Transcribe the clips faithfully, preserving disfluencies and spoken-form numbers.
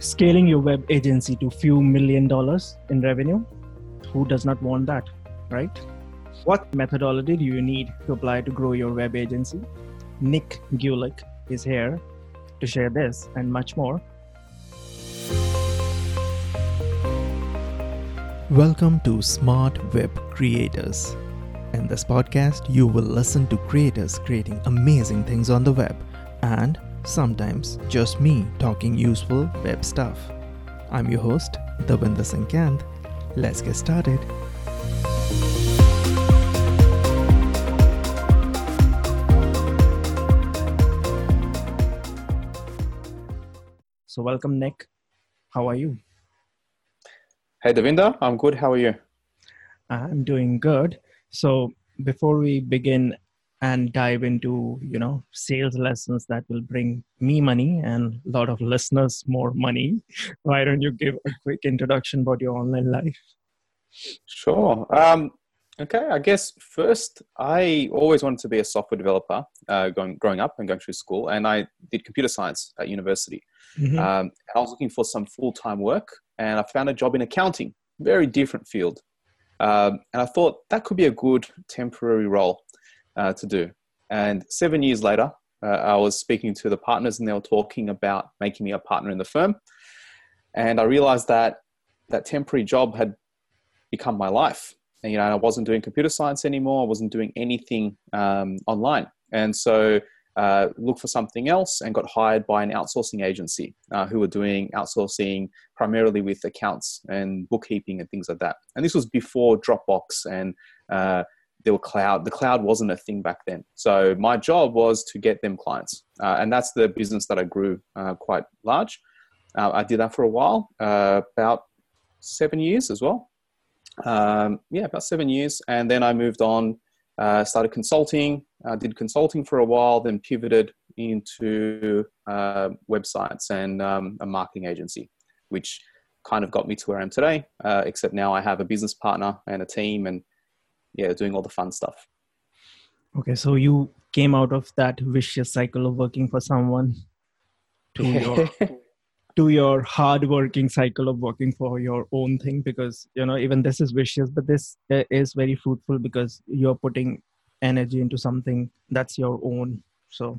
Scaling your web agency to few million dollars in revenue. Who does not want that, right? What methodology do you need to apply to grow your web agency? Nick Gulick is here to share this and much more. Welcome to Smart Web Creators. In this podcast, you will listen to creators creating amazing things on the web and sometimes just me talking useful web stuff. I'm your host, Davinder Singh Kanth. Let's get started. So welcome, Nick. How are you? Hey, Davinder. I'm good. How are you? I'm doing good. So before we begin and dive into, you know, sales lessons that will bring me money and a lot of listeners more money, why don't you give a quick introduction about your online life? Sure. Um, okay. I guess first, I always wanted to be a software developer uh, going, growing up and going through school, and I did computer science at university. Mm-hmm. Um, I was looking for some full-time work, and I found a job in accounting, very different field. Um, and I thought that could be a good temporary role uh, to do. And seven years later, uh, I was speaking to the partners and they were talking about making me a partner in the firm. And I realized that that temporary job had become my life. And, you know, I wasn't doing computer science anymore. I wasn't doing anything um, online. And so uh, looked for something else and got hired by an outsourcing agency uh, who were doing outsourcing primarily with accounts and bookkeeping and things like that. And this was before Dropbox and uh, there were cloud. The cloud wasn't a thing back then. So my job was to get them clients. Uh, and that's the business that I grew uh, quite large. Uh, I did that for a while, uh, about seven years as well. Um, yeah, about seven years. And then I moved on, uh, started consulting, uh, did consulting for a while, then pivoted into uh, websites and um, a marketing agency, which kind of got me to where I am today, uh, except now I have a business partner and a team and yeah, doing all the fun stuff. Okay, so you came out of that vicious cycle of working for someone to your to your hard-working cycle of working for your own thing, because you know even this is vicious, but this uh, is very fruitful because you're putting energy into something that's your own. So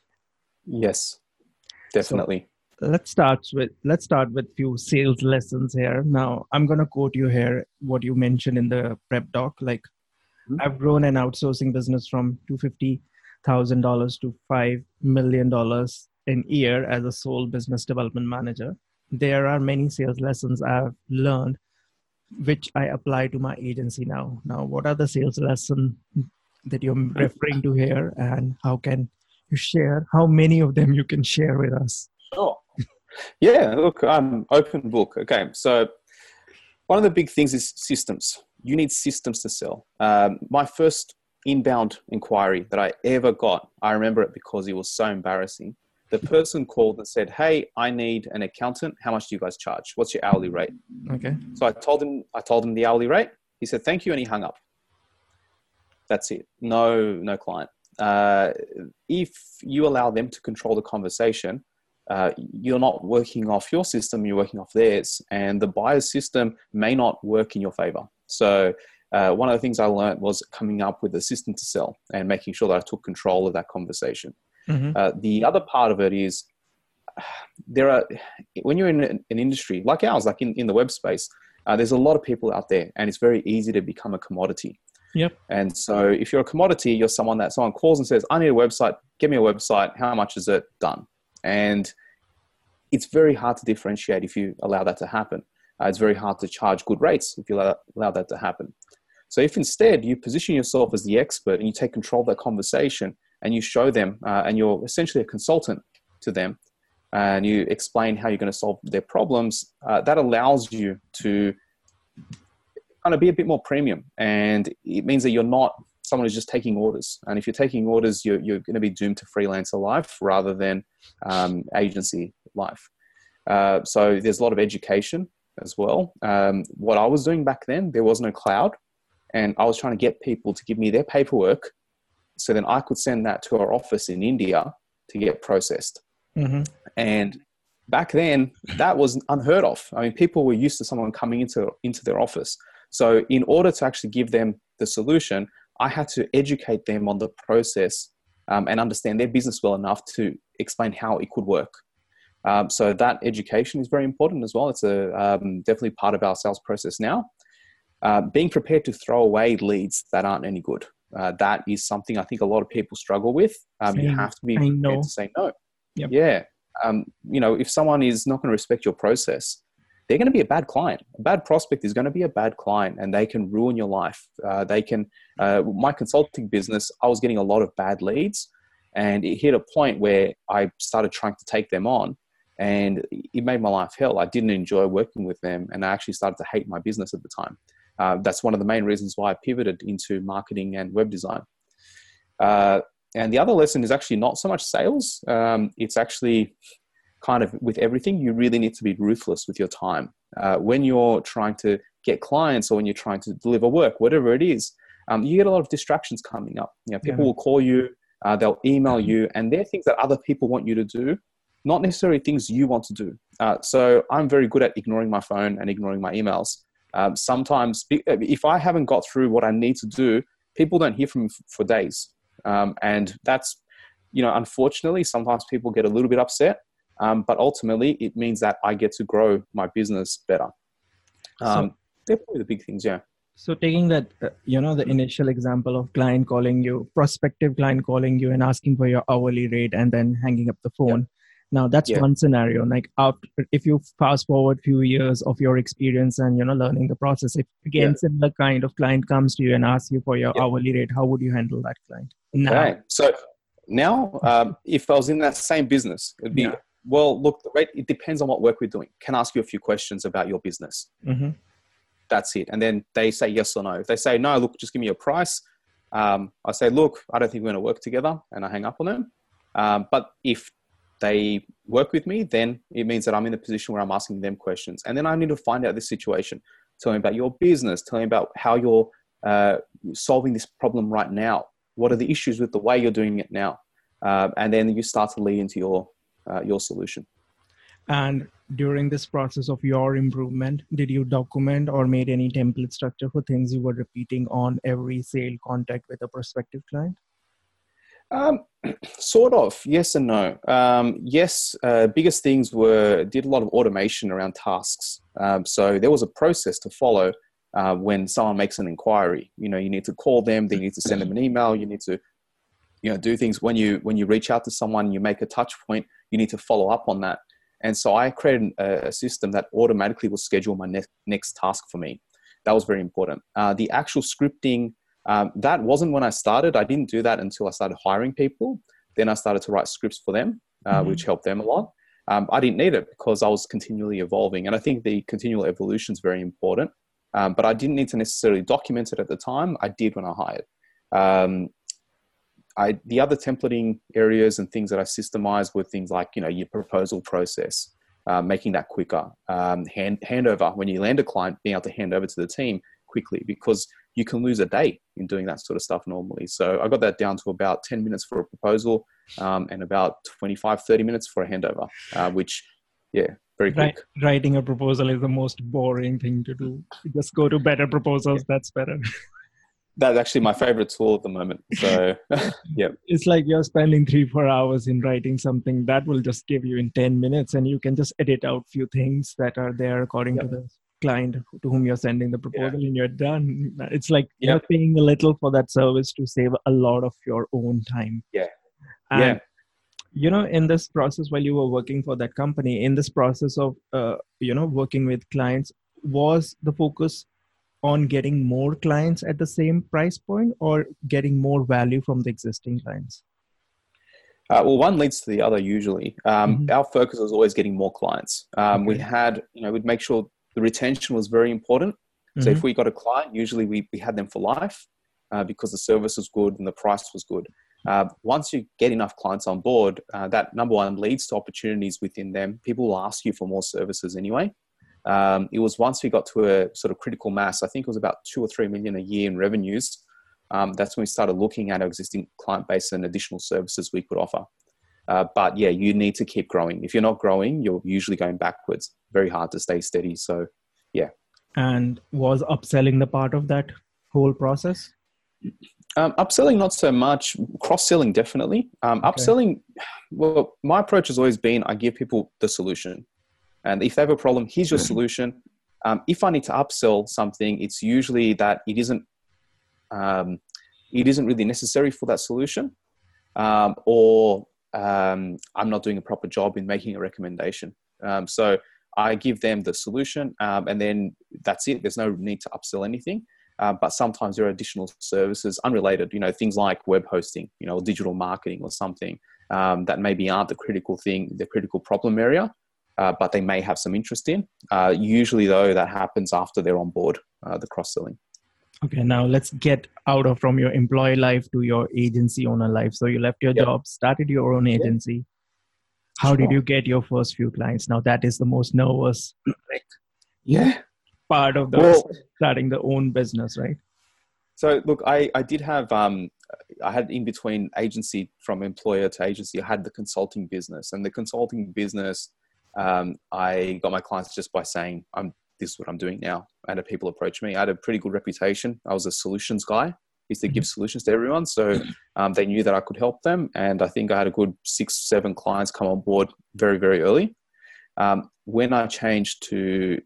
yes, definitely. So let's start with let's start with few sales lessons here. Now I'm gonna quote you here what you mentioned in the prep doc, like. Mm-hmm. I've grown an outsourcing business from two hundred fifty thousand dollars to five million dollars in a year as a sole business development manager. There are many sales lessons I've learned, which I apply to my agency now. Now, what are the sales lessons that you're referring to here, and how can you share? How many of them you can share with us? Sure. Yeah, look, I'm open book. Okay, so one of the big things is systems. You need systems to sell. Um, my first inbound inquiry that I ever got, I remember it because it was so embarrassing. The person called and said, "Hey, I need an accountant. How much do you guys charge? What's your hourly rate?" Okay. So I told him, I told him the hourly rate. He said, "Thank you," and he hung up. That's it. No, no client. Uh, if you allow them to control the conversation, uh, you're not working off your system, you're working off theirs, and the buyer's system may not work in your favor. So uh, one of the things I learned was coming up with a system to sell and making sure that I took control of that conversation. Mm-hmm. Uh, the other part of it is there are, when you're in an, an industry like ours, like in, in the web space, uh, there's a lot of people out there and it's very easy to become a commodity. Yep. And so if you're a commodity, you're someone that someone calls and says, "I need a website, get me a website. How much is it?" Done. And it's very hard to differentiate if you allow that to happen. Uh, it's very hard to charge good rates if you allow, allow that to happen. So if instead you position yourself as the expert and you take control of that conversation and you show them uh, and you're essentially a consultant to them and you explain how you're going to solve their problems, uh, that allows you to kind of be a bit more premium. And it means that you're not someone who's just taking orders. And if you're taking orders, you're, you're going to be doomed to freelancer life rather than um, agency life. Uh, so there's a lot of education as well. Um, what I was doing back then, there was no cloud, and I was trying to get people to give me their paperwork so then I could send that to our office in India to get processed. Mm-hmm. And back then, that was unheard of. I mean, people were used to someone coming into, into their office. So in order to actually give them the solution, I had to educate them on the process um, and understand their business well enough to explain how it could work. Um, so that education is very important as well. It's a um, definitely part of our sales process now. Uh, being prepared to throw away leads that aren't any good. Uh, that is something I think a lot of people struggle with. Um, you have to be prepared to say no. Yep. Yeah. Um, you know, if someone is not going to respect your process, they're going to be a bad client. A bad prospect is going to be a bad client, and they can ruin your life. Uh, they can, uh, my consulting business, I was getting a lot of bad leads, and it hit a point where I started trying to take them on, and it made my life hell. I didn't enjoy working with them, and I actually started to hate my business at the time. Uh, that's one of the main reasons why I pivoted into marketing and web design. Uh, and the other lesson is actually not so much sales. Um, it's actually kind of with everything, you really need to be ruthless with your time. Uh, when you're trying to get clients or when you're trying to deliver work, whatever it is, um, you get a lot of distractions coming up. You know, people yeah. will call you, uh, they'll email you, and they're things that other people want you to do, not necessarily things you want to do. Uh, so I'm very good at ignoring my phone and ignoring my emails. Um, sometimes if I haven't got through what I need to do, people don't hear from me for days. Um, and that's, you know, unfortunately, sometimes people get a little bit upset, um, but ultimately it means that I get to grow my business better. Um, so, they're probably the big things. Yeah. So taking that, uh, you know, the initial example of client calling you, prospective client calling you and asking for your hourly rate and then hanging up the phone. Yeah. Now that's yeah. one scenario. Like after, if you fast forward few years of your experience and, you know, learning the process, if again, yeah. similar kind of client comes to you and asks you for your yeah. hourly rate, how would you handle that client? Now? Okay. So now, um, if I was in that same business, it'd be, yeah. well, look, the rate, it depends on what work we're doing. Can I ask you a few questions about your business? Mm-hmm. That's it. And then they say yes or no. If they say no, look, just give me a price. Um, I say, look, I don't think we're going to work together, and I hang up on them. Um, but if they work with me, then it means that I'm in a position where I'm asking them questions. And then I need to find out this situation. Tell me about your business. Tell me about how you're uh, solving this problem right now. What are the issues with the way you're doing it now? Uh, and then you start to lead into your uh, your solution. And during this process of your improvement, did you document or made any template structure for things you were repeating on every sale contact with a prospective client? Um, sort of, yes and no. Um, yes, uh, biggest things were, did a lot of automation around tasks. Um, so there was a process to follow uh, when someone makes an inquiry. You know, you need to call them, then you need to send them an email, you need to, you know, do things. When you, when you reach out to someone, you make a touch point, you need to follow up on that. And so I created a, a system that automatically will schedule my ne- next task for me. That was very important. Uh, the actual scripting, Um, that wasn't when I started. I didn't do that until I started hiring people. Then I started to write scripts for them, uh, mm-hmm. which helped them a lot. Um, I didn't need it because I was continually evolving. And I think the continual evolution is very important. Um, but I didn't need to necessarily document it at the time. I did when I hired. Um, I, the other templating areas and things that I systemized were things like, you know, your proposal process, uh, making that quicker. Um, hand, handover, when you land a client, being able to hand over to the team quickly, because you can lose a day in doing that sort of stuff normally. So I got that down to about ten minutes for a proposal um, and about twenty-five, thirty minutes for a handover, uh, which, yeah, very quick. Writing a proposal is the most boring thing to do. Just go to better proposals. Yeah. That's better. That's actually my favorite tool at the moment. So, yeah. It's like you're spending three, four hours in writing something that will just give you in ten minutes, and you can just edit out few things that are there according yep. to the client to whom you're sending the proposal, yeah. and you're done. It's like yep. you're paying a little for that service to save a lot of your own time. Yeah. And, yeah. you know, in this process, while you were working for that company, in this process of, uh, you know, working with clients, was the focus on getting more clients at the same price point or getting more value from the existing clients? Uh, well, one leads to the other usually. Um, mm-hmm. Our focus was always getting more clients. Um, okay. We had, you know, we'd make sure the retention was very important. So mm-hmm. if we got a client, usually we, we had them for life uh, because the service was good and the price was good. Uh, once you get enough clients on board, uh, that number one leads to opportunities within them. People will ask you for more services anyway. Um, it was once we got to a sort of critical mass, I think it was about two or three million a year in revenues. Um, that's when we started looking at our existing client base and additional services we could offer. Uh, but yeah, you need to keep growing. If you're not growing, you're usually going backwards. Very hard to stay steady. So yeah. And was upselling the part of that whole process? Um, upselling, not so much. Cross-selling, definitely. Um, Okay. Upselling, well, my approach has always been I give people the solution. And if they have a problem, here's your solution. Um, if I need to upsell something, it's usually that it isn't, um, it isn't really necessary for that solution, um, or um, I'm not doing a proper job in making a recommendation. Um, so I give them the solution, um, and then that's it. There's no need to upsell anything. Uh, but sometimes there are additional services unrelated, you know, things like web hosting, you know, digital marketing or something um, that maybe aren't the critical thing, the critical problem area, uh, but they may have some interest in. Uh, usually, though, that happens after they're on board, uh, the cross-selling. Okay, now let's get out of from your employee life to your agency owner life. So you left your Yep. job, started your own agency. Yep. How did Sure. you get your first few clients? Now that is the most nervous Yeah. part of the Well, starting the own business, right? so look, I, I did have, um, I had in between agency from employer to agency, I had the consulting business, and the consulting business, um, I got my clients just by saying, I'm, this is what I'm doing now. And people approach me. I had a pretty good reputation. I was a solutions guy, used to give solutions to everyone. So um, they knew that I could help them. And I think I had a good six, seven clients come on board very, very early. Um, when I changed to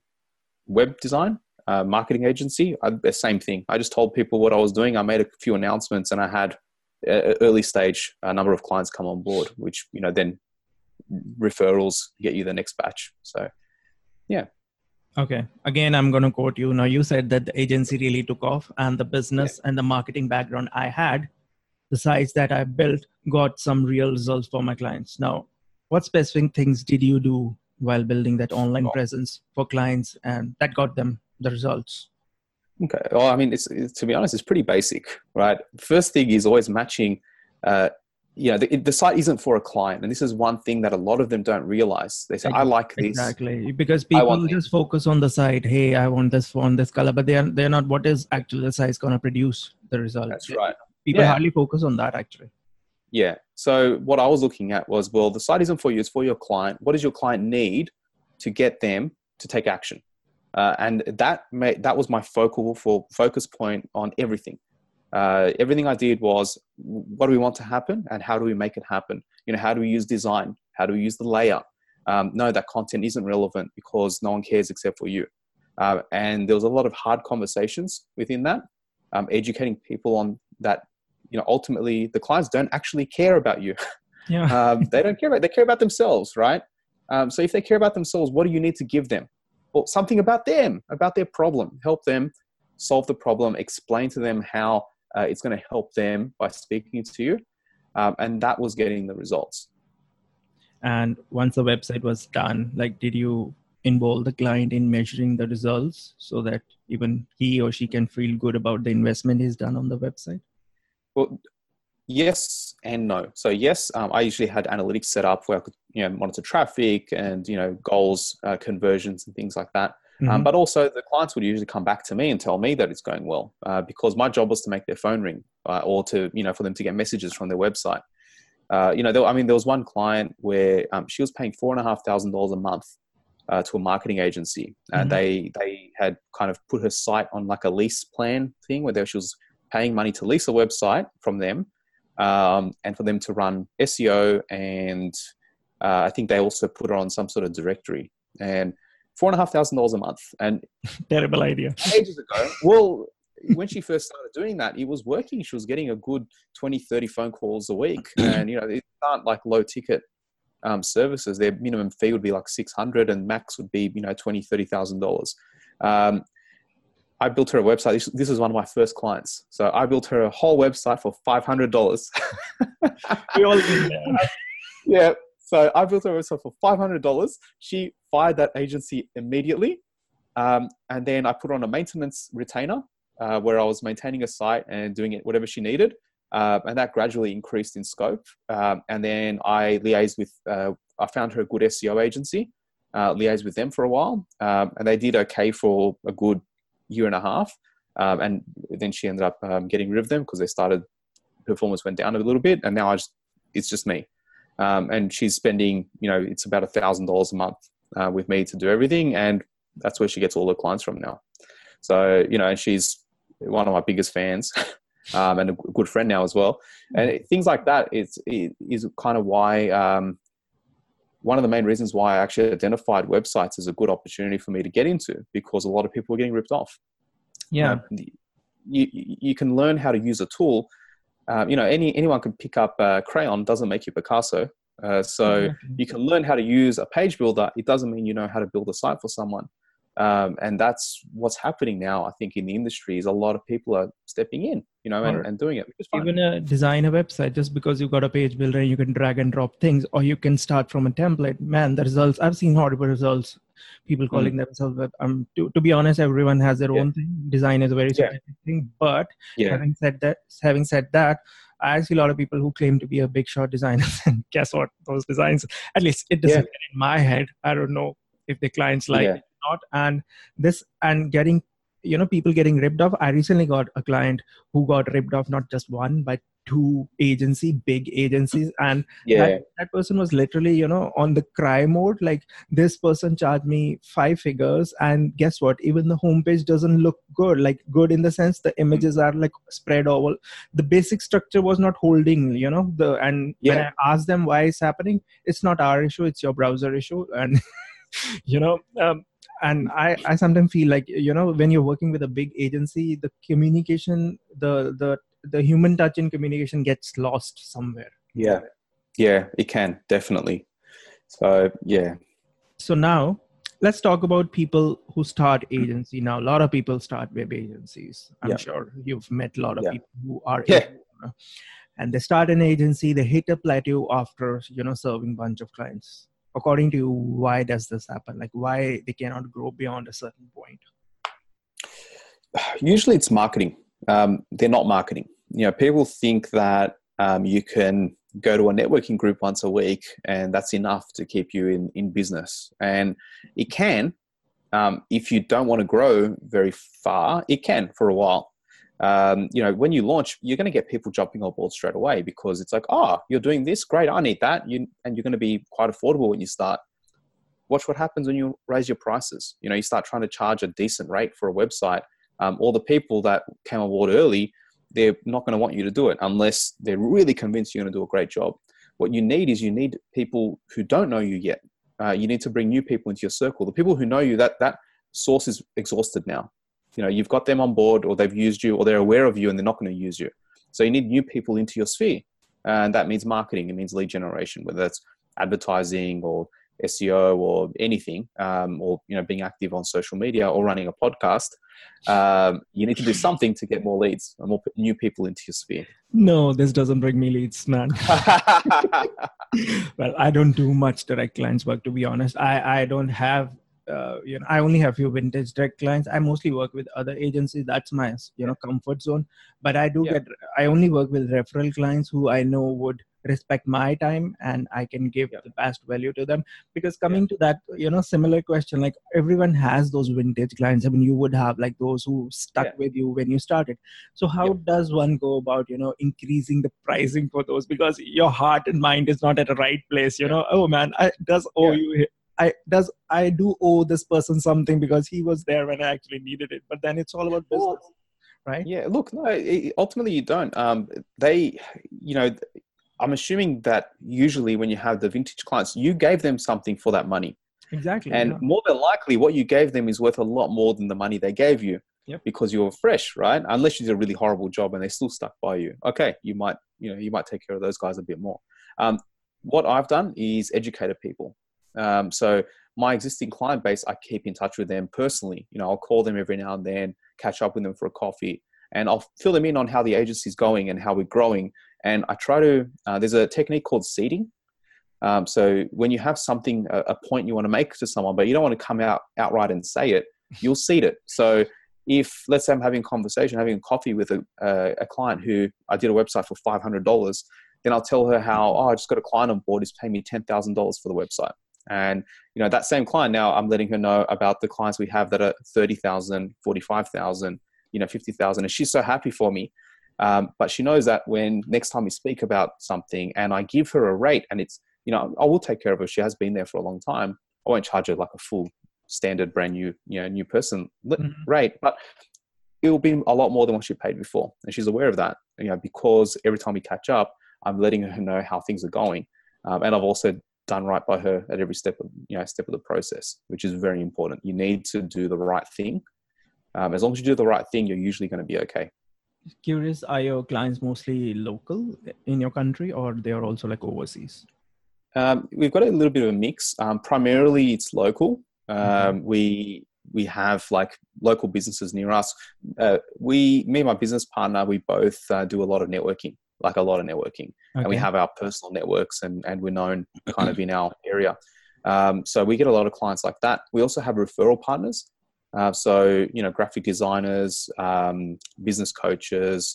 web design, uh, marketing agency, I, the same thing. I just told people what I was doing. I made a few announcements, and I had uh, early stage a number of clients come on board, which, you know, then referrals get you the next batch. So yeah. Okay. Again, I'm going to quote you. Now, you said that the agency really took off, and the business and the marketing background I had, the sites that I built, got some real results for my clients. Now, what specific things did you do while building that online Oh. presence for clients, and that got them the results? Okay. Well, I mean, it's, it's to be honest, it's pretty basic, right? First thing is always matching. Uh, you know, the, the site isn't for a client, and this is one thing that a lot of them don't realize. They say, "I like this." Exactly, because I people want just focus on the site. Hey, I want this font, this color, but they are they're not. What is actually the site going to produce the result? That's right. People Yeah. hardly focus on that actually. Yeah. So what I was looking at was, well, the site isn't for you; it's for your client. What does your client need to get them to take action? Uh, and that made, that was my focal for focus point on everything. Uh, everything I did was, what do we want to happen, and how do we make it happen? You know, how do we use design? How do we use the layout? Um, no, that content isn't relevant because no one cares except for you. Uh, and there was a lot of hard conversations within that, um, educating people on that. You know, ultimately, the clients don't actually care about you. Yeah. um, they don't care about. They care about themselves, right? Um, so if they care about themselves, what do you need to give them? Well, something about them, about their problem. Help them solve the problem. Explain to them how uh, it's going to help them by speaking to you, um, and that was getting the results. And once the website was done, like, did you involve the client in measuring the results so that even he or she can feel good about the investment he's done on the website? Well, yes and no. So yes, um, I usually had analytics set up where I could, you know, monitor traffic and, you know, goals, uh, conversions and things like that. Mm-hmm. Um, but also the clients would usually come back to me and tell me that it's going well, uh, because my job was to make their phone ring, uh, or to, you know, for them to get messages from their website. Uh, you know, there, I mean, there was one client where um, she was paying four and a half thousand dollars a month uh, to a marketing agency, and Mm-hmm. they they had kind of put her site on like a lease plan thing where she was paying money to lease a website from them, um, and for them to run S E O, and uh, I think they also put her on some sort of directory. And four and a half thousand dollars a month, and Terrible idea. ages ago. Well, when she first started doing that, it was working. She was getting a good twenty, thirty phone calls a week. And, you know, these aren't like low ticket um, services. Their minimum fee would be like six hundred and max would be, you know, twenty, thirty thousand dollars. Um, I built her a website. This, this is one of my first clients. So I built her a whole website for five hundred dollars. We all been there. Yeah. So I built her a website for five hundred dollars. She fired that agency immediately. Um, and then I put on a maintenance retainer uh, where I was maintaining a site and doing it whatever she needed. Uh, and that gradually increased in scope. Um, and then I liaised with, uh, I found her a good S E O agency, uh, liaised with them for a while. Um, and they did okay for a good year and a half. Um, and then she ended up um, getting rid of them because they started, performance went down a little bit. And now I just, it's just me. Um, and she's spending, you know, it's about a thousand dollars a month uh, with me to do everything. And that's where she gets all her clients from now. So, you know, and she's one of my biggest fans um, and a good friend now as well. And things like that is, is kind of why, um, one of the main reasons why I actually identified websites as a good opportunity for me to get into, because a lot of people are getting ripped off. Yeah. You know, you, you can learn how to use a tool. Um, you know, any anyone can pick up a crayon, doesn't make you Picasso. Uh, so Exactly. you can learn how to use a page builder. It doesn't mean you know how to build a site for someone. Um, and that's what's happening now, I think, in the industry is a lot of people are stepping in, you know, and, Or and doing it, which is fine. even a design a website, just because you've got a page builder, you can drag and drop things, or you can start from a template. Man, the results, I've seen horrible results. People calling Mm. themselves web. Um, to, to be honest, everyone has their Yeah. own thing. Design is a very Yeah. subjective thing. But Yeah. having said that, having said that, I see a lot of people who claim to be a big shot designers, and guess what? Those designs, at least it doesn't Yeah. get in my head. I don't know if the clients like Yeah. it or not. And this and getting, you know, people getting ripped off. I recently got a client who got ripped off, not just one, but two agency, big agencies. And Yeah. that, that person was literally, you know, on the cry mode. Like, this person charged me five figures. And guess what? Even the homepage doesn't look good. Like, good in the sense the images are like spread over. The basic structure was not holding, you know, the, and when Yeah. I asked them why it's happening, it's not our issue, it's your browser issue. And, you know, um, and I, I sometimes feel like, you know, when you're working with a big agency, the communication, the the the human touch in communication gets lost somewhere. Yeah. Yeah, it can, definitely. So, yeah. So now let's talk about people who start agency. Now, a lot of people start web agencies. I'm Yeah. sure you've met a lot of Yeah. people who are, Yeah. and they start an agency, they hit a plateau after, you know, serving a bunch of clients. According to you, why does this happen? Like, why they cannot grow beyond a certain point? Usually it's marketing. Um, they're not marketing. You know, people think that um, you can go to a networking group once a week and that's enough to keep you in, in business. And it can, um, if you don't want to grow very far, it can for a while. Um, you know, when you launch, you're going to get people jumping on board straight away because it's like, oh, you're doing this, great, I need that. You, and you're going to be quite affordable when you start. Watch what happens when you raise your prices. You know, you start trying to charge a decent rate for a website. Um, all the people that came on board early, they're not going to want you to do it unless they're really convinced you're going to do a great job. What you need is you need people who don't know you yet. Uh, you need to bring new people into your circle. The people who know you, that that source is exhausted now. You know, you've got them on board or they've used you or they're aware of you and they're not going to use you. So you need new people into your sphere. And that means marketing. It means lead generation, whether that's advertising or S E O or anything, um, or, you know, being active on social media or running a podcast. Um, you need to do something to get more leads and more new people into your sphere. No, this doesn't bring me leads, man. Well, I don't do much direct clients work, to be honest. I, I don't have, uh, you know, I only have few vintage direct clients. I mostly work with other agencies. That's my, you know, comfort zone. But I do Yeah. get, I only work with referral clients who I know would respect my time and I can give Yeah. the best value to them. Because coming to that, you know, similar question, like everyone has those vintage clients. I mean, you would have like those who stuck Yeah. with you when you started. So how Yeah. does one go about, you know, increasing the pricing for those? Because your heart and mind is not at the right place, you Yeah. know, oh man, I does owe Yeah. you, I does, I do owe this person something because he was there when I actually needed it. But then it's all about business, Well, right? yeah, look, no, it, ultimately you don't. Um, they, you know, I'm assuming that usually when you have the vintage clients, you gave them something for that money. Exactly. And yeah. more than likely what you gave them is worth a lot more than the money they gave you. Yep. Because you were fresh, right? Unless you did a really horrible job and they still stuck by you. Okay, you might, you know, you might take care of those guys a bit more. Um, what I've done is educated people. Um, so my existing client base, I keep in touch with them personally. You know, I'll call them every now and then, catch up with them for a coffee, and I'll fill them in on how the agency's going and how we're growing. And I try to, uh, there's a technique called seeding. Um, so when you have something, a, a point you want to make to someone, but you don't want to come out outright and say it, you'll seed it. So if, let's say I'm having a conversation, having a coffee with a, a, a client who I did a website for five hundred dollars, then I'll tell her how, oh, I just got a client on board who's paying me ten thousand dollars for the website. And, you know, that same client now, I'm letting her know about the clients we have that are thirty thousand, forty-five thousand, you know, fifty thousand. And she's so happy for me. Um, but she knows that when next time we speak about something and I give her a rate and it's you know, I will take care of her. She has been there for a long time. I won't charge her like a full standard brand new, you know, new person Mhm. rate, but it will be a lot more than what she paid before. And she's aware of that, you know, because every time we catch up, I'm letting her know how things are going. Um, and I've also done right by her at every step of, you know, step of the process, which is very important. You need to do the right thing. Um, as long as you do the right thing, you're usually going to be okay. Curious, are your clients mostly local in your country, or they are also like overseas? Um, we've got a little bit of a mix. Um, primarily, it's local. Um, Okay. We we have like local businesses near us. Uh, we, me and my business partner, we both uh, do a lot of networking, like a lot of networking, Okay. and we have our personal networks, and and we're known kind of in our area. Um, so we get a lot of clients like that. We also have referral partners. Uh, so, you know, graphic designers, um, business coaches,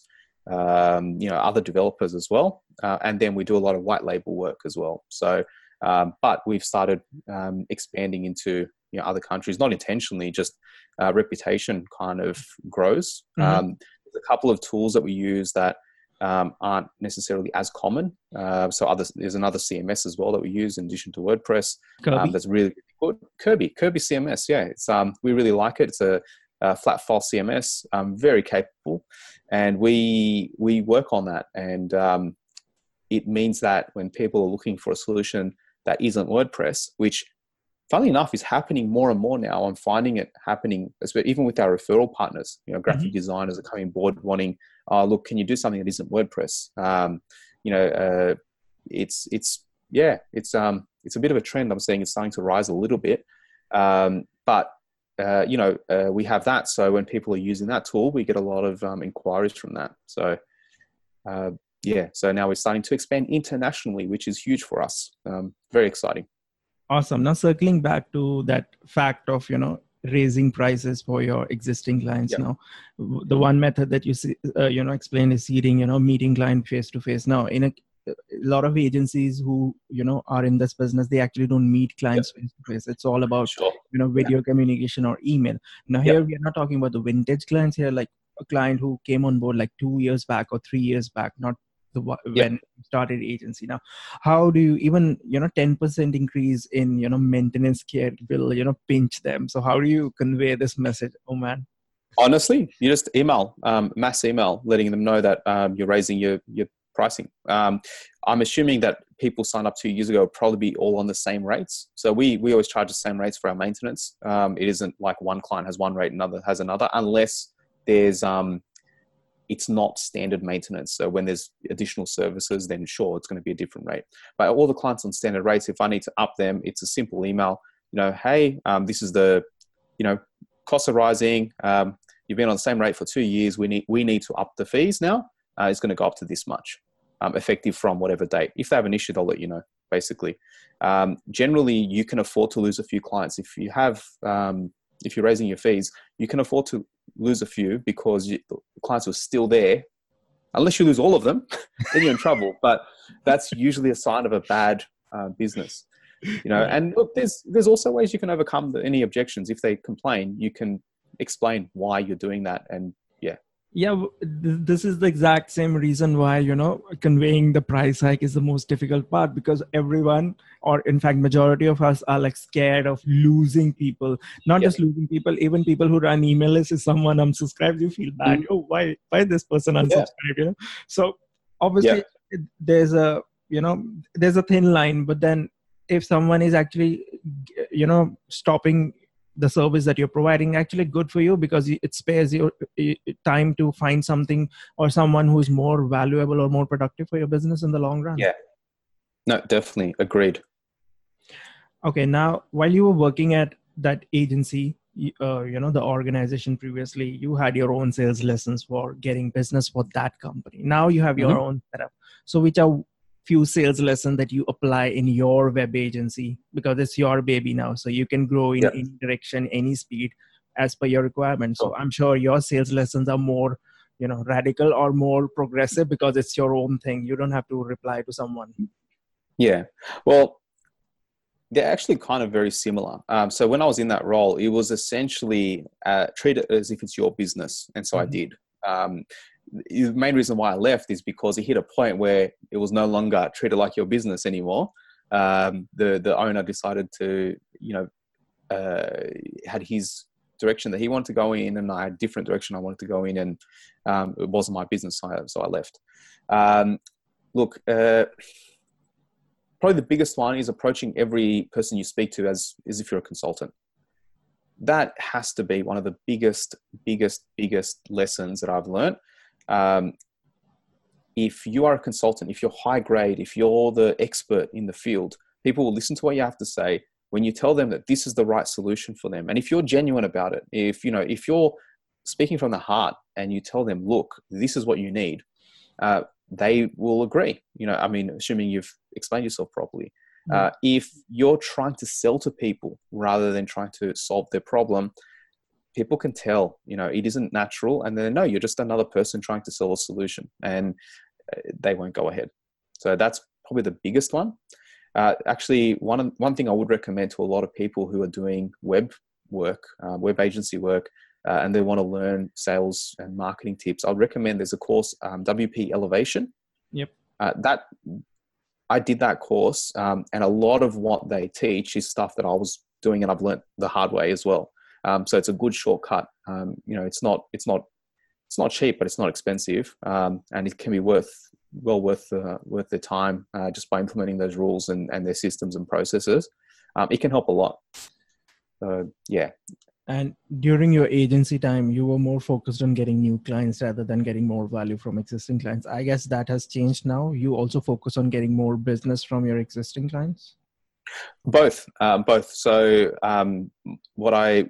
um, you know, other developers as well. Uh, and then we do a lot of white label work as well. So, um, but we've started um, expanding into, you know, other countries, not intentionally, just uh, reputation kind of grows. Mhm. Um, there's a couple of tools that we use that um, aren't necessarily as common. Uh, so others, there's another C M S as well that we use in addition to WordPress. Kirby? Um, that's really good. Kirby, Kirby C M S. Yeah, it's um, we really like it. It's a, a flat file C M S, um, very capable, and we we work on that. And um, it means that when people are looking for a solution that isn't WordPress, which funnily enough is happening more and more now. I'm finding it happening, even with our referral partners. You know, graphic Mhm. designers are coming board wanting, oh, look, can you do something that isn't WordPress? Um, you know, uh, it's it's yeah, it's um it's a bit of a trend. I'm seeing it's starting to rise a little bit, um, but uh, you know, uh, we have that. So when people are using that tool, we get a lot of um, inquiries from that. So uh, yeah, so now we're starting to expand internationally, which is huge for us. Um, very exciting. Awesome. Now circling back to that fact of, you know, raising prices for your existing clients. Yeah. Now, w- the one method that you see, uh, you know, explain is seeding, you know, meeting client face to face. Now, in a, a lot of agencies who, you know, are in this business, they actually don't meet clients face to face. It's all about, Sure. you know, video communication or email. Now Yep. here we are not talking about the vintage clients here, like a client who came on board like two years back or three years back, not the wa- Yep. when you started agency. Now, how do you even, you know, ten percent increase in, you know, maintenance care will, you know, pinch them? So how do you convey this message? Oh man. Honestly, you just email, um, mass email, letting them know that um, you're raising your your pricing. Um, I'm assuming that people signed up two years ago will probably be all on the same rates. So we we always charge the same rates for our maintenance. Um, it isn't like one client has one rate, another has another, unless there's um, it's not standard maintenance. So when there's additional services, then sure, it's going to be a different rate. But all the clients on standard rates, if I need to up them, it's a simple email. You know, hey, um, this is the, you know, costs are rising. Um, you've been on the same rate for two years. We need we need to up the fees now. Uh, it's going to go up to this much, um, effective from whatever date. If they have an issue, they'll let you know. Basically, um, generally, you can afford to lose a few clients if you have. Um, if you're raising your fees, you can afford to lose a few because you, the clients are still there. Unless you lose all of them, then you're in trouble. But that's usually a sign of a bad uh, business, you know. Yeah. And look, there's there's also ways you can overcome the, any objections. If they complain, you can explain why you're doing that. And yeah, Yeah, w- th- this is the exact same reason why, you know, conveying the price hike is the most difficult part, because everyone, or in fact, majority of us are like scared of losing people. Not Yeah. just losing people, even people who run email lists. If someone unsubscribes, you feel bad. Mhm. Oh, why, why this person unsubscribed? You know, so obviously Yeah. it- there's a, you know, there's a thin line. But then if someone is actually, you know, stopping the service that you're providing, actually good for you, because it spares you uh, time to find something or someone who is more valuable or more productive for your business in the long run. Yeah. No, definitely agreed. Okay, now while you were working at that agency, you- uh, you know, the organization previously, you had your own sales lessons for getting business for that company. Now you have your Mhm. own setup. So which are few sales lessons that you apply in your web agency, because it's your baby now, so you can grow in Yep. any direction, any speed as per your requirements. So Sure. I'm sure your sales lessons are more, you know, radical or more progressive, because it's your own thing. You don't have to reply to someone. Yeah. Well, they're actually kind of very similar. Um, so when I was in that role, it was essentially uh, treat it as if it's your business, and so I Mhm. did. Um, the main reason why I left is because it hit a point where it was no longer treated like your business anymore. Um, the the owner decided to, you know, uh, had his direction that he wanted to go in, and I had a different direction I wanted to go in, and um, it wasn't my business, so I, so I left. Um, look, uh, probably the biggest one is approaching every person you speak to as, as if you're a consultant. That has to be one of the biggest, biggest, biggest lessons that I've learned. Um, if you are a consultant, if you're high grade, if you're the expert in the field, people will listen to what you have to say when you tell them that this is the right solution for them. And if you're genuine about it, if, you know, if you're speaking from the heart and you tell them, look, this is what you need, uh, they will agree. You know, I mean, assuming you've explained yourself properly. Uh, if you're trying to sell to people rather than trying to solve their problem, people can tell, you know, it isn't natural. And then, no, you're just another person trying to sell a solution, and they won't go ahead. So that's probably the biggest one. Uh, actually, one, one thing I would recommend to a lot of people who are doing web work, uh, web agency work, uh, and they want to learn sales and marketing tips, I'd recommend there's a course, um, W P Elevation. Yep. Uh, that I did that course, um, and a lot of what they teach is stuff that I was doing, and I've learned the hard way as well. Um, so it's a good shortcut. Um, you know, it's not, it's not, it's not cheap, but it's not expensive, um, and it can be worth, well worth, uh, worth their time uh, just by implementing those rules and, and their systems and processes. Um, it can help a lot. So yeah. And during your agency time, you were more focused on getting new clients rather than getting more value from existing clients. I guess that has changed now. You also focus on getting more business from your existing clients? Both, um, both. So um, what I,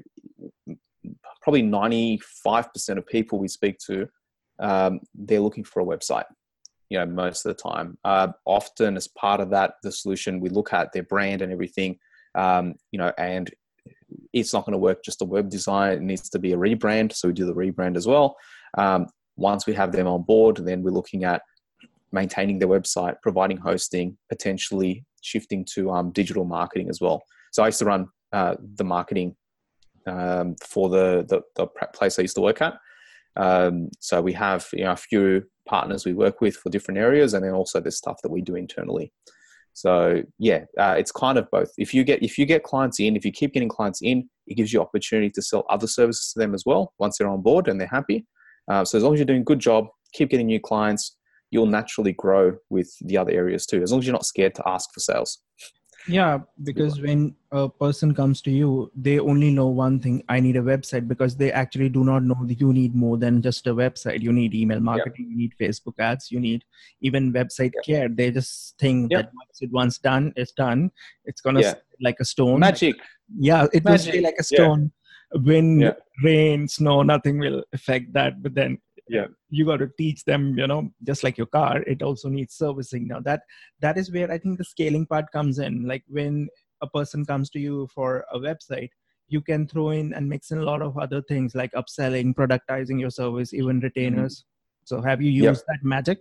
probably ninety-five percent of people we speak to, um, they're looking for a website, you know, most of the time. Uh, often as part of that, the solution, we look at their brand and everything, um, you know, and it's not going to work just a web design. It needs to be a rebrand. So we do the rebrand as well. Um, once we have them on board, then we're looking at maintaining their website, providing hosting, potentially shifting to um, digital marketing as well. So I used to run uh, the marketing um, for the, the, the place I used to work at. Um, so we have, you know, a few partners we work with for different areas, and then also the stuff that we do internally. So yeah, uh, it's kind of both. If you get if you get clients in, if you keep getting clients in, it gives you opportunity to sell other services to them as well once they're on board and they're happy. Uh, so as long as you're doing a good job, keep getting new clients, you'll naturally grow with the other areas too, as long as you're not scared to ask for sales. Yeah, because when a person comes to you, they only know one thing: I need a website, because they actually do not know that you need more than just a website. You need email marketing, yep. You need Facebook ads, you need even website yep. care. They just think yep. that once it once done, it's done. It's gonna yeah. stay like a stone. Magic. Like, yeah, it Magic. will stay like a stone. Yeah. Wind, yeah. rain, snow, nothing will affect that. But then yeah, you got to teach them, you know, just like your car, it also needs servicing. Now that that is where I think the scaling part comes in. Like when a person comes to you for a website, you can throw in and mix in a lot of other things like upselling, productizing your service, even retainers. Mm-hmm. So have you used yep. that magic?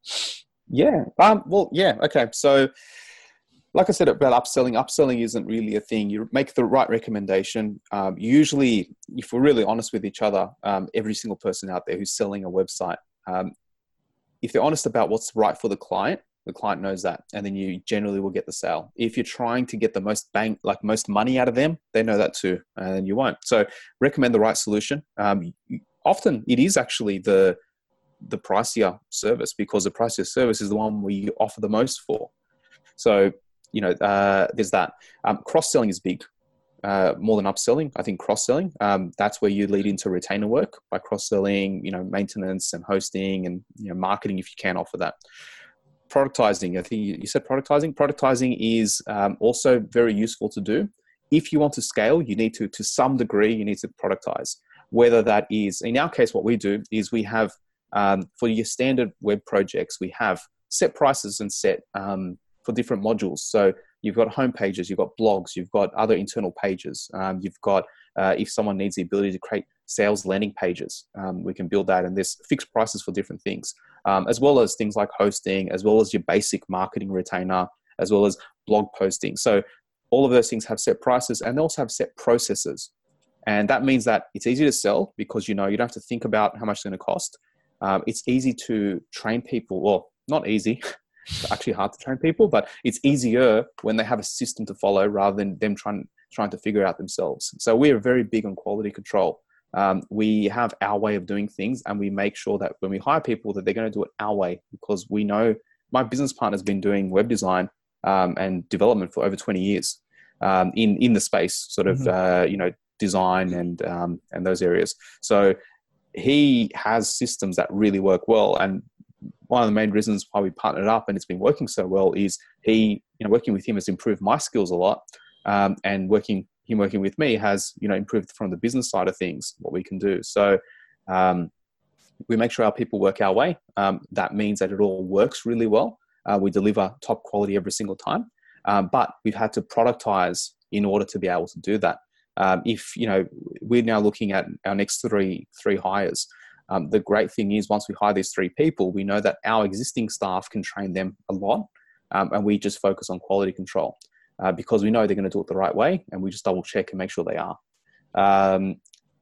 Yeah. Um, well, yeah. Okay. So like I said about upselling, upselling isn't really a thing. You make the right recommendation. Um, usually, if we're really honest with each other, um, every single person out there who's selling a website, um, if they're honest about what's right for the client, the client knows that, and then you generally will get the sale. If you're trying to get the most bang, like most money out of them, they know that too, and then you won't. So recommend the right solution. Um, often it is actually the the pricier service, because the pricier service is the one we offer the most for. So you know, uh, there's that. Um, cross-selling is big, uh, more than upselling. I think cross-selling, um, that's where you lead into retainer work by cross-selling, you know, maintenance and hosting and, you know, marketing if you can offer that. Productizing, I think you said productizing. Productizing is um, also very useful to do. If you want to scale, you need to, to some degree, you need to productize. Whether that is, in our case, what we do is we have, um, for your standard web projects, we have set prices and set um, for different modules. So you've got home pages, you've got blogs, you've got other internal pages. Um, you've got, uh, if someone needs the ability to create sales landing pages, um, we can build that. And there's fixed prices for different things, um, as well as things like hosting, as well as your basic marketing retainer, as well as blog posting. So all of those things have set prices, and they also have set processes. And that means that it's easy to sell because, you know, you don't have to think about how much it's going to cost. Um, it's easy to train people. Well, not easy. It's actually hard to train people, but it's easier when they have a system to follow rather than them trying, trying to figure it out themselves. So we are very big on quality control. Um, we have our way of doing things, and we make sure that when we hire people that they're going to do it our way, because we know my business partner's been doing web design um, and development for over twenty years um, in, in the space, sort of, mm-hmm. uh, you know, design and, um, and those areas. So he has systems that really work well. And one of the main reasons why we partnered up and it's been working so well is he, you know, working with him has improved my skills a lot. Um, and working, him working with me has, you know, improved from the business side of things, what we can do. So, um, we make sure our people work our way. Um, that means that it all works really well. Uh, we deliver top quality every single time. Um, but we've had to productize in order to be able to do that. Um, if, you know, we're now looking at our next three, three hires. Um, the great thing is once we hire these three people, we know that our existing staff can train them a lot. Um, and we just focus on quality control. Uh, because we know they're going to do it the right way, and we just double check and make sure they are. Um,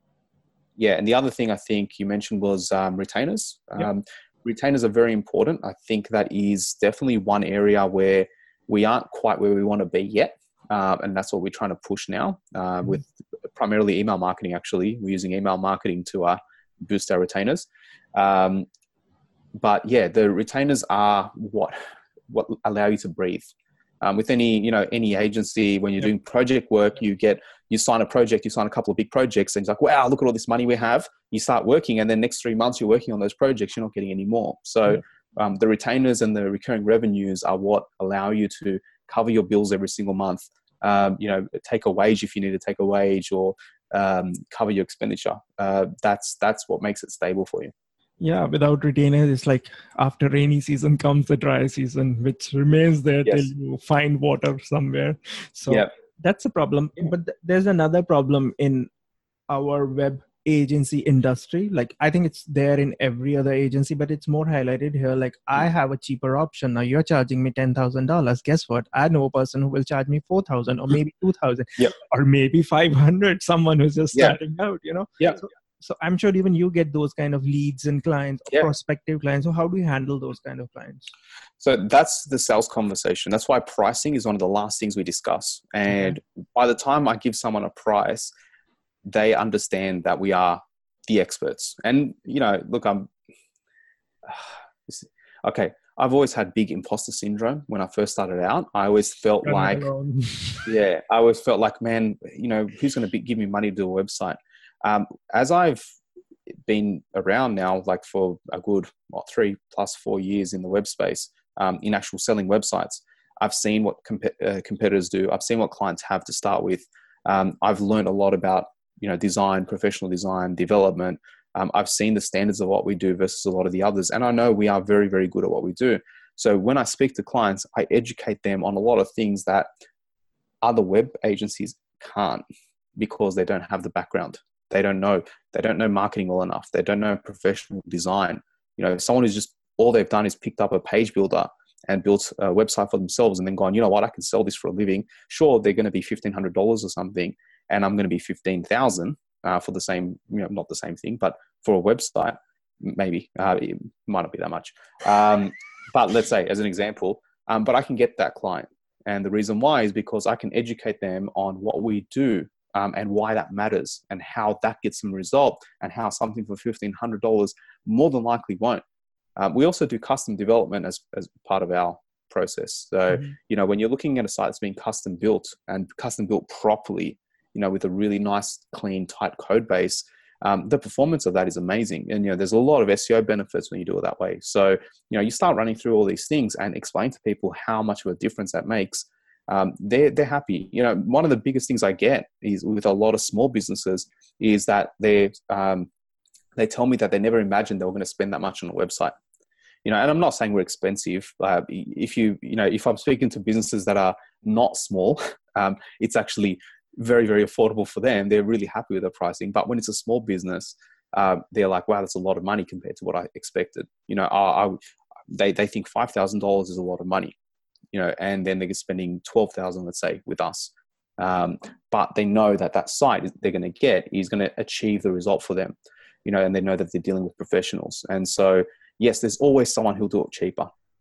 yeah, and the other thing I think you mentioned was um, retainers. Um, yep. Retainers are very important. I think that is definitely one area where we aren't quite where we want to be yet, uh, and that's what we're trying to push now uh, mm-hmm. with primarily email marketing. Actually, we're using email marketing to uh, boost our retainers. Um, but yeah, the retainers are what what allow you to breathe. Um, with any, you know, any agency, when you're doing project work, you get, you sign a project, you sign a couple of big projects, and it's like, wow, look at all this money we have. You start working, and then next three months you're working on those projects, you're not getting any more. So um, the retainers and the recurring revenues are what allow you to cover your bills every single month. Um, you know, take a wage if you need to take a wage, or um, cover your expenditure. Uh, that's that's what makes it stable for you. Yeah, without retainers, it's like after rainy season comes the dry season, which remains there yes. till you find water somewhere. So yep. that's a problem. But th- there's another problem in our web agency industry. Like, I think it's there in every other agency, but it's more highlighted here. Like, I have a cheaper option. Now you're charging me ten thousand dollars. Guess what? I know a person who will charge me four thousand dollars or maybe two thousand dollars yep. or maybe five hundred dollars, someone who's just yep. starting out, you know? Yeah. So, So I'm sure even you get those kind of leads and clients, yeah. prospective clients. So how do you handle those kind of clients? So that's the sales conversation. That's why pricing is one of the last things we discuss. And okay. by the time I give someone a price, they understand that we are the experts. And, you know, look, I'm, okay. I've always had big imposter syndrome when I first started out. I always felt Run like, yeah, I always felt like, man, you know, who's going to give me money to do a website? Um, as I've been around now, like for a good what, three plus four years in the web space, um, in actual selling websites, I've seen what comp- uh, competitors do. I've seen what clients have to start with. Um, I've learned a lot about, you know, design, professional design, development. Um, I've seen the standards of what we do versus a lot of the others. And I know we are very, very good at what we do. So when I speak to clients, I educate them on a lot of things that other web agencies can't, because they don't have the background. They don't know. They don't know marketing well enough. They don't know professional design. You know, someone who's just, all they've done is picked up a page builder and built a website for themselves and then gone, you know what, I can sell this for a living. Sure, they're going to be fifteen hundred dollars or something, and I'm going to be fifteen thousand dollars uh, for the same, you know, not the same thing, but for a website, maybe. Uh, it might not be that much. Um, but let's say, as an example, um, but I can get that client. And the reason why is because I can educate them on what we do. Um, and why that matters, and how that gets them a result, and how something for fifteen hundred dollars more than likely won't. Um, we also do custom development as, as part of our process. So, mm-hmm. you know, when you're looking at a site that's been custom built and custom built properly, you know, with a really nice, clean, tight code base, um, the performance of that is amazing. And, you know, there's a lot of S E O benefits when you do it that way. So, you know, you start running through all these things and explain to people how much of a difference that makes. Um, they're, they're happy. You know, one of the biggest things I get is with a lot of small businesses is that they, um, they tell me that they never imagined they were going to spend that much on a website. You know, and I'm not saying we're expensive. Uh, if you, you know, if I'm speaking to businesses that are not small, um, it's actually very, very affordable for them. They're really happy with the pricing. But when it's a small business, uh, they're like, wow, that's a lot of money compared to what I expected. You know, I, I, they, they think five thousand dollars is a lot of money. You know, and then they're spending twelve thousand, let's say, with us. Um, but they know that that site they're going to get is going to achieve the result for them, you know, and they know that they're dealing with professionals. And so, yes, there's always someone who'll do it cheaper.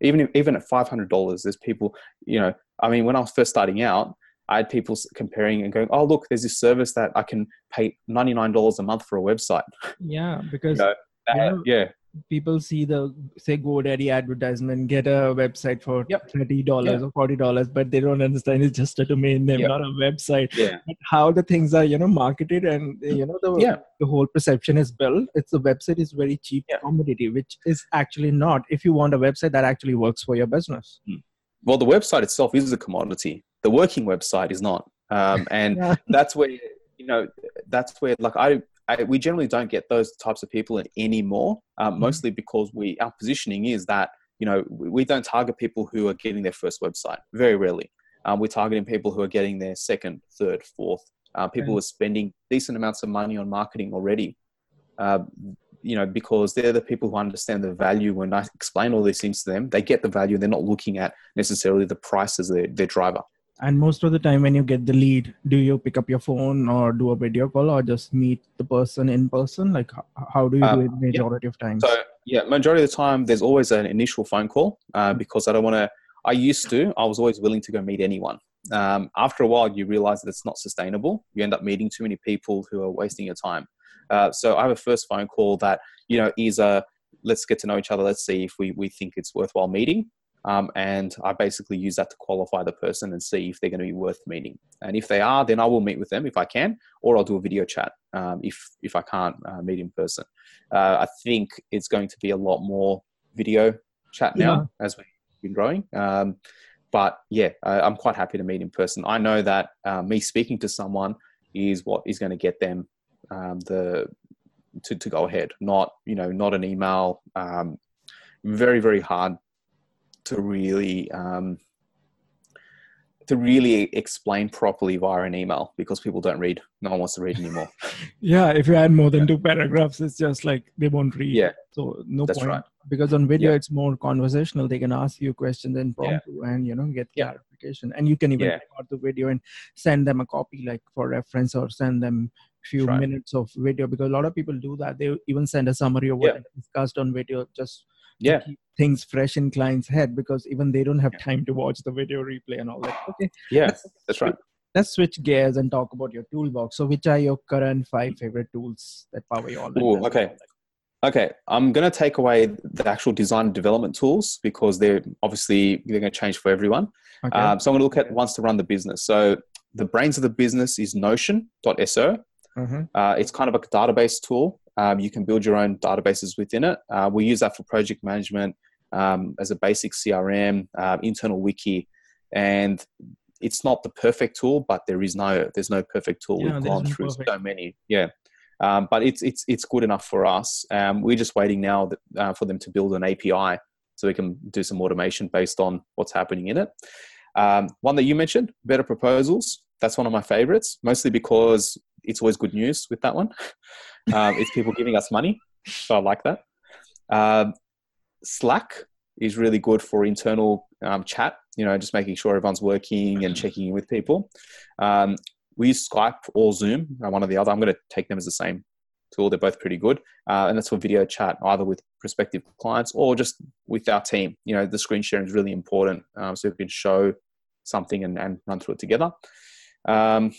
Even if, even at five hundred dollars, there's people, you know, I mean, when I was first starting out, I had people comparing and going, oh, look, there's this service that I can pay ninety-nine dollars a month for a website. Yeah, because you know, that, you know, yeah. people see the, say, GoDaddy advertisement, get a website for Yep. thirty dollars Yeah. or forty dollars, but they don't understand it's just a domain name, Yep. not a website. Yeah. But how the things are, you know, marketed and, you know, the, Yeah. the whole perception is built. It's the website is very cheap Yeah. commodity, which is actually not. If you want a website that actually works for your business. Well, the website itself is a commodity. The working website is not. Um, and Yeah. that's where, you know, that's where, like, I, I, we generally don't get those types of people in anymore, um, mostly because we, our positioning is that, you know, we, we don't target people who are getting their first website, very rarely. Um, we're targeting people who are getting their second, third, fourth, uh, people Okay. who are spending decent amounts of money on marketing already, uh, you know, because they're the people who understand the value. When I explain all these things to them, they get the value. They're not looking at necessarily the price as their, their driver. And most of the time when you get the lead, do you pick up your phone or do a video call or just meet the person in person? Like how, how do you do Uh, it majority of times? So yeah, majority of the time there's always an initial phone call uh, because I don't want to, I used to, I was always willing to go meet anyone. Um, after a while, you realize that it's not sustainable. You end up meeting too many people who are wasting your time. Uh, so I have a first phone call that, you know, is a, let's get to know each other. Let's see if we, we think it's worthwhile meeting. Um, and I basically use that to qualify the person and see if they're going to be worth meeting. And if they are, then I will meet with them if I can, or I'll do a video chat um, if if I can't uh, meet in person. Uh, I think it's going to be a lot more video chat now yeah. as we've been growing. Um, but yeah, I, I'm quite happy to meet in person. I know that uh, me speaking to someone is what is going to get them um, the to, to go ahead. Not you know not an email. Um, very very hard to really um, to really explain properly via an email because people don't read. No one wants to read anymore. Yeah, if you add more than yeah. two paragraphs, it's just like they won't read. Yeah, so no that's point. Right. Because on video, yeah. it's more conversational. They can ask you questions and prompt yeah. you, and you know get yeah. clarification. And you can even yeah. record the video and send them a copy, like for reference, or send them a few right. minutes of video. Because a lot of people do that. They even send a summary of what yeah. they discussed on video, just yeah. to keep things fresh in client's head, because even they don't have time to watch the video replay and all that. Okay. Yeah, let's, that's right. Let's switch gears and talk about your toolbox. So which are your current five favorite tools that power your online Ooh, okay. Okay. I'm going to take away the actual design and development tools because they're obviously they're going to change for everyone. Okay. Um, so I'm going to look at ones to run the business. So the brains of the business is Notion dot S O. Mm-hmm. Uh, it's kind of a database tool. Um, you can build your own databases within it. Uh, we use that for project management um, as a basic C R M, uh, internal wiki, and it's not the perfect tool, but there is no there's no perfect tool. Yeah, We've gone through perfect. so many, yeah. Um, but it's it's it's good enough for us. Um, we're just waiting now that, uh, for them to build an A P I so we can do some automation based on what's happening in it. Um, one that you mentioned, Better Proposals. That's one of my favorites, mostly because it's always good news with that one. Um, it's people giving us money, so I like that. Um, Slack is really good for internal um, chat, you know, just making sure everyone's working and checking in with people. Um, we use Skype or Zoom, one or the other. I'm going to take them as the same tool. They're both pretty good. Uh, and that's for video chat, either with prospective clients or just with our team. You know, the screen sharing is really important. Um, so we can show something and, and run through it together. Um,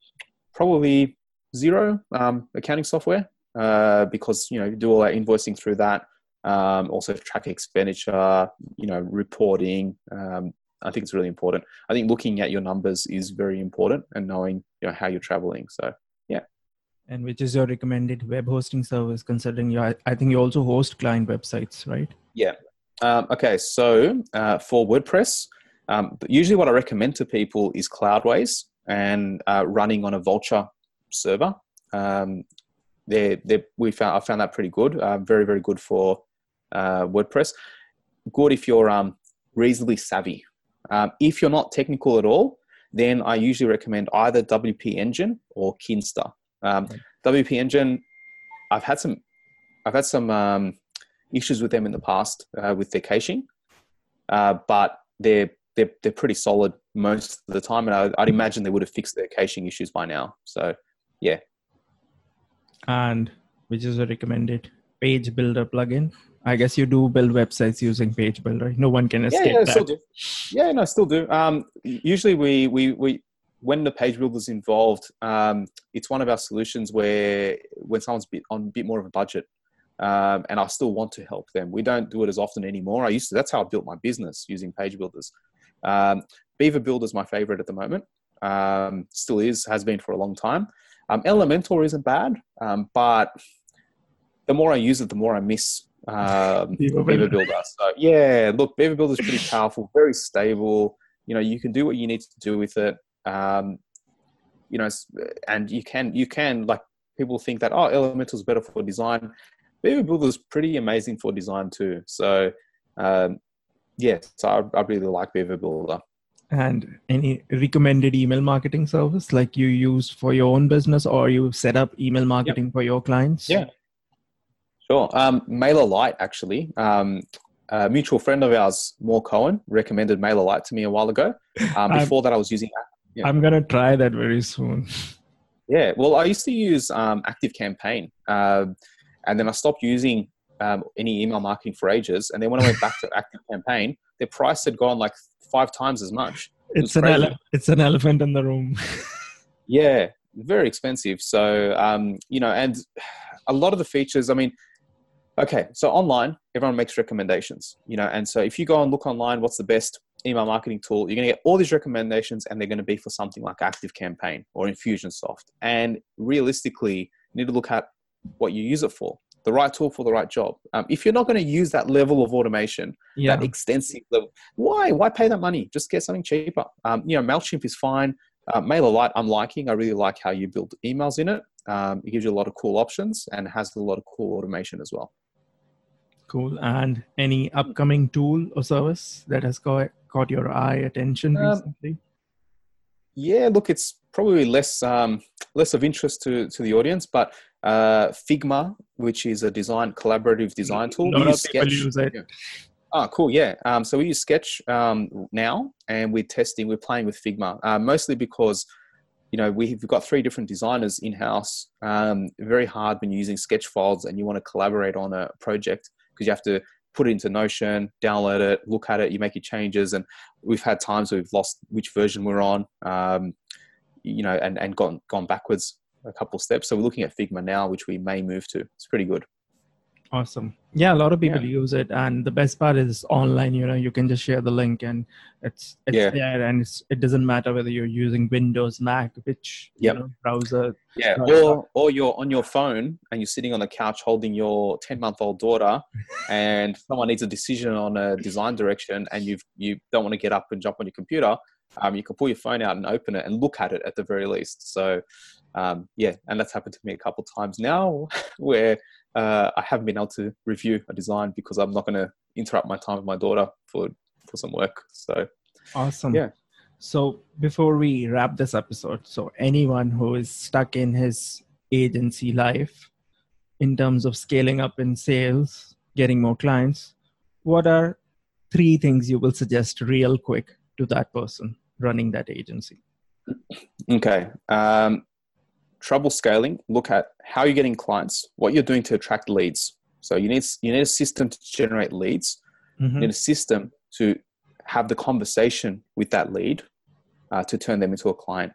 probably Xero, um, accounting software, uh, because, you know, you do all that invoicing through that. Um, also track expenditure, you know, reporting. Um, I think it's really important. I think looking at your numbers is very important and knowing, you know, how you're traveling. So, yeah. And which is your recommended web hosting service, considering you, I think you also host client websites, right? Yeah. Um, okay. So uh, for WordPress, um, usually what I recommend to people is Cloudways and uh, running on a Vultr server. Um, they're, they're, we found, I found that pretty good. Uh, very, very good for uh, WordPress. Good if you're um, reasonably savvy. Um, if you're not technical at all, then I usually recommend either W P Engine or Kinsta. Um, okay. W P Engine, I've had some, I've had some um, issues with them in the past uh, with their caching, uh, but they're they're they're pretty solid most of the time, and I, I'd imagine they would have fixed their caching issues by now. So, yeah. And which is a recommended Page Builder plugin. I guess you do build websites using Page Builder. No one can Yeah, escape yeah, that. still do. Yeah, no, still do. Um, usually, we we we when the page builder's involved, um, it's one of our solutions where when someone's bit on a bit more of a budget, um, and I still want to help them. We don't do it as often anymore. I used to. That's how I built my business using page builders. Um, Beaver Builder is my favorite at the moment. Um, still is, has been for a long time. Um, Elementor isn't bad, um, but the more I use it, the more I miss um, Beaver Beaver Builder. Builder. So yeah, look, Beaver Builder is pretty powerful, very stable. You know, you can do what you need to do with it. Um, you know, and you can, you can like people think that, oh, Elementor is better for design. Beaver Builder is pretty amazing for design too. So um, yeah, so I, I really like Beaver Builder. And any recommended email marketing service like you use for your own business, or you set up email marketing yep. for your clients? Yeah, sure. Um, MailerLite, actually. Um, a mutual friend of ours, Moore Cohen, recommended MailerLite to me a while ago. Um, before that, I was using... Yeah. I'm going to try that very soon. Yeah, well, I used to use um, ActiveCampaign, uh, and then I stopped using um, any email marketing for ages. And then when I went back to ActiveCampaign, their price had gone like five times as much. It it's an ele- it's an elephant in the room. Yeah, very expensive. So um, you know, and a lot of the features. I mean, okay, so online, everyone makes recommendations. You know, and so if you go and look online, what's the best email marketing tool? You're going to get all these recommendations, and they're going to be for something like ActiveCampaign or Infusionsoft. And realistically, you need to look at what you use it for. The right tool for the right job. Um, if you're not going to use that level of automation, yeah. that extensive level, why? Why pay that money? Just get something cheaper. Um, you know, MailChimp is fine. Uh, MailerLite, I'm liking. I really like how you build emails in it. Um, it gives you a lot of cool options and has a lot of cool automation as well. Cool. And any upcoming tool or service that has caught, caught your eye attention um, recently? Yeah, look, it's probably less um, less of interest to, to the audience, but uh, Figma, which is a design collaborative design tool. A lot of people use it. Yeah. Oh, cool. Yeah. Um, so we use Sketch um, now, and we're testing, we're playing with Figma, uh, mostly because, you know, we've got three different designers in-house. Um, very hard when you're using Sketch files and you want to collaborate on a project because you have to put it into Notion, download it, look at it, you make your changes. And we've had times where we've lost which version we're on, um, you know, and, and gone, gone backwards a couple of steps. So we're looking at Figma now, which we may move to. It's pretty good. Awesome. Yeah, a lot of people yeah. use it, and the best part is online. You know, you can just share the link, and it's it's yeah. there, and it's, it doesn't matter whether you're using Windows, Mac, which yep. you know, browser. Yeah, or or you're on your phone and you're sitting on the couch holding your ten-month-old daughter, and someone needs a decision on a design direction, and you you don't want to get up and jump on your computer. Um, you can pull your phone out and open it and look at it at the very least. So, um, yeah, and that's happened to me a couple of times now, where uh, I haven't been able to review a design because I'm not going to interrupt my time with my daughter for for some work. So, awesome. Yeah. So before we wrap this episode, so anyone who is stuck in his agency life in terms of scaling up in sales, getting more clients, what are three things you will suggest real quick to that person running that agency? Okay. Um, trouble scaling. Look at how you're getting clients, what you're doing to attract leads. So you need, you need a system to generate leads. Mm-hmm. You need a system to have the conversation with that lead uh, to turn them into a client.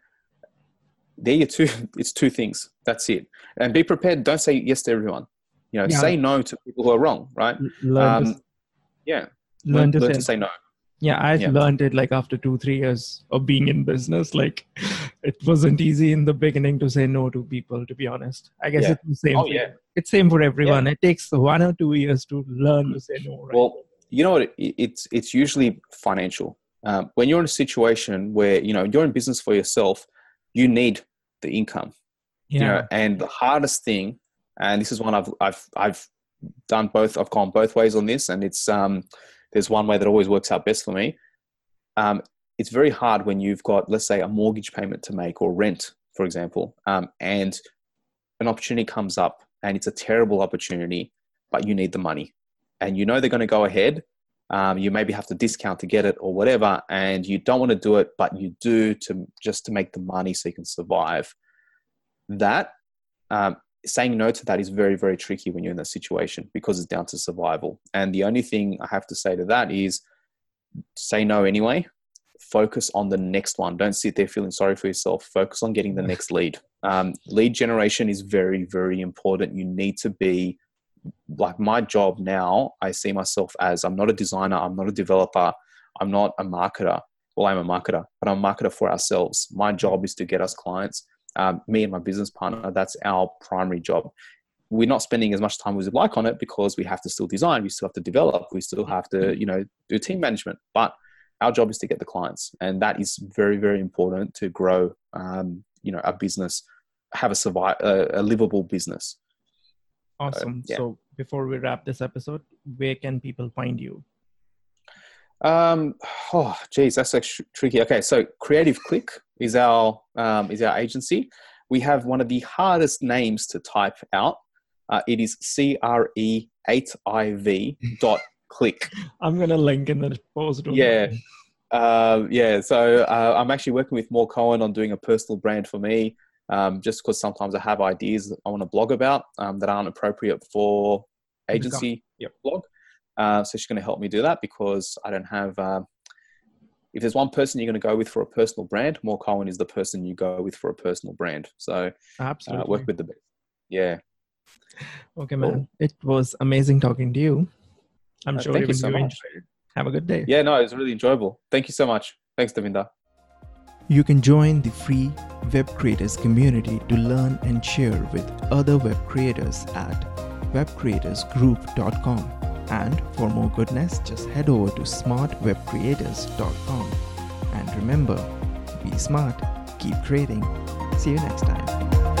There you two, it's two things. That's it. And be prepared. Don't say yes to everyone. You know, yeah. say no to people who are wrong, right? Learn um, to, yeah. Learn, learn, to, learn say, to say no. Yeah, I yeah. learned it like after two, three years of being in business. Like it wasn't easy in the beginning to say no to people, to be honest. I guess yeah. it's the same. Oh, for, yeah. It's same for everyone. Yeah. It takes one or two years to learn to say no, right? Well, you know what? It, it's, it's usually financial. Um, when you're in a situation where, you know, you're in business for yourself, you need the income. Yeah. You know, and the hardest thing, and this is one I've, I've, I've done both. I've gone both ways on this, and it's, um, there's one way that always works out best for me. Um, it's very hard when you've got, let's say, a mortgage payment to make or rent, for example, um, and an opportunity comes up and it's a terrible opportunity, but you need the money and you know they're going to go ahead. Um, you maybe have to discount to get it or whatever, and you don't want to do it, but you do to just to make the money so you can survive. That um, saying no to that is very, very tricky when you're in that situation because it's down to survival. And the only thing I have to say to that is say no anyway. Focus on the next one. Don't sit there feeling sorry for yourself. Focus on getting the next lead. Um, lead generation is very, very important. You need to be like my job now. I see myself as I'm not a designer. I'm not a developer. I'm not a marketer. Well, I'm a marketer, but I'm a marketer for ourselves. My job is to get us clients. Um, me and my business partner, that's our primary job. We're not spending as much time as we'd like on it because we have to still design. We still have to develop. We still have to, you know, do team management. But our job is to get the clients. And that is very, very important to grow, um, you know, a business, have a survive, a, a livable business. Awesome. Uh, yeah. So before we wrap this episode, where can people find you? Um, oh, geez, that's like tricky. Okay. So Creative Click is our, um, is our agency. We have one of the hardest names to type out. Uh, it is C R E eight I V dot click. I'm going to link in the post. Yeah. Uh, yeah. So uh, I'm actually working with More Cohen on doing a personal brand for me. Um, just because sometimes I have ideas that I want to blog about um, that aren't appropriate for agency yep. blog. Uh, so she's going to help me do that because I don't have, uh, if there's one person you're going to go with for a personal brand, More Cohen is the person you go with for a personal brand. So absolutely uh, work with the best. Yeah. Okay, man. Cool. It was amazing talking to you. I'm uh, sure thank even you so you much. enjoyed it. Have a good day. Yeah, no, it was really enjoyable. Thank you so much. Thanks, Davinder. You can join the free web creators community to learn and share with other web creators at web creators group dot com. And for more goodness, just head over to smart web creators dot com. And remember, be smart, keep creating. See you next time.